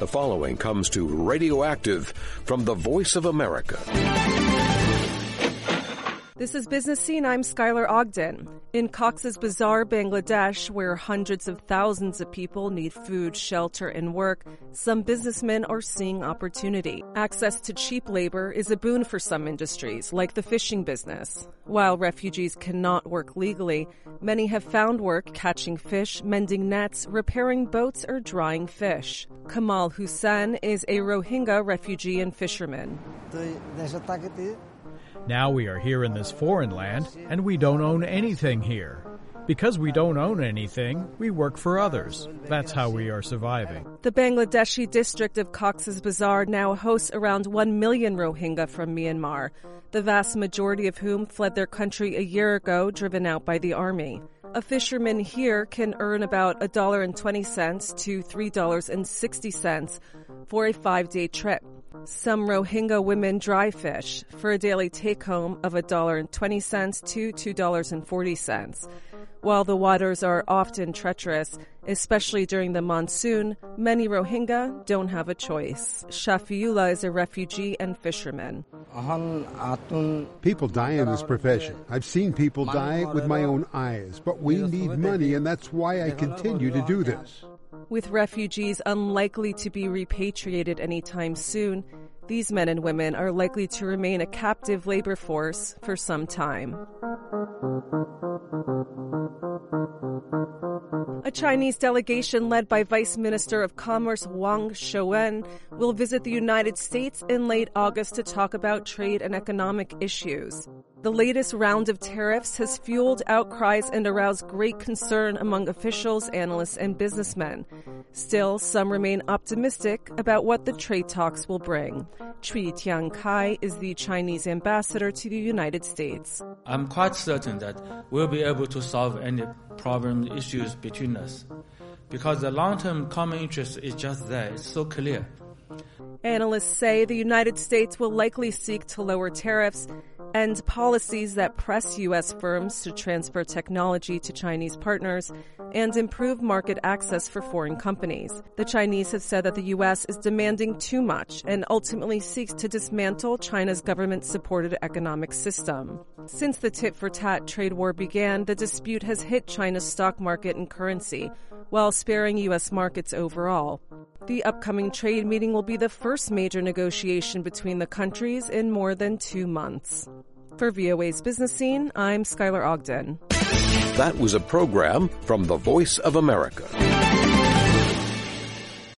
The following comes to Radioactive from the Voice of America. This is Business Scene. I'm Skylar Ogden. In Cox's Bazar, Bangladesh, where hundreds of thousands of people need food, shelter, and work, some businessmen are seeing opportunity. Access to cheap labor is a boon for some industries, like the fishing business. While refugees cannot work legally, many have found work catching fish, mending nets, repairing boats, or drying fish. Kamal Hussain is a Rohingya refugee and fisherman. Now we are here in this foreign land, and we don't own anything here. Because we don't own anything, we work for others. That's how we are surviving. The Bangladeshi district of Cox's Bazar now hosts around 1 million Rohingya from Myanmar, the vast majority of whom fled their country a year ago, driven out by the army. A fisherman here can earn about $1.20 to $3.60 for a 5-day trip. Some Rohingya women dry fish for a daily take-home of $1.20 to $2.40. While the waters are often treacherous, especially during the monsoon, many Rohingya don't have a choice. Shafiullah is a refugee and fisherman. People die in this profession. I've seen people die with my own eyes, but we need money, and that's why I continue to do this. With refugees unlikely to be repatriated anytime soon, these men and women are likely to remain a captive labor force for some time. A Chinese delegation led by Vice Minister of Commerce Wang Shouwen will visit the United States in late August to talk about trade and economic issues. The latest round of tariffs has fueled outcries and aroused great concern among officials, analysts, and businessmen. Still, some remain optimistic about what the trade talks will bring. Cui Tiankai is the Chinese ambassador to the United States. I'm quite certain that we'll be able to solve any problem issues between us, because the long-term common interest is just there. It's so clear. Analysts say the United States will likely seek to lower tariffs and policies that press U.S. firms to transfer technology to Chinese partners and improve market access for foreign companies. The Chinese have said that the U.S. is demanding too much and ultimately seeks to dismantle China's government-supported economic system. Since the tit-for-tat trade war began, the dispute has hit China's stock market and currency, while sparing U.S. markets overall. The upcoming trade meeting will be the first major negotiation between the countries in more than 2 months. For VOA's Business Scene, I'm Skylar Ogden. That was a program from the Voice of America.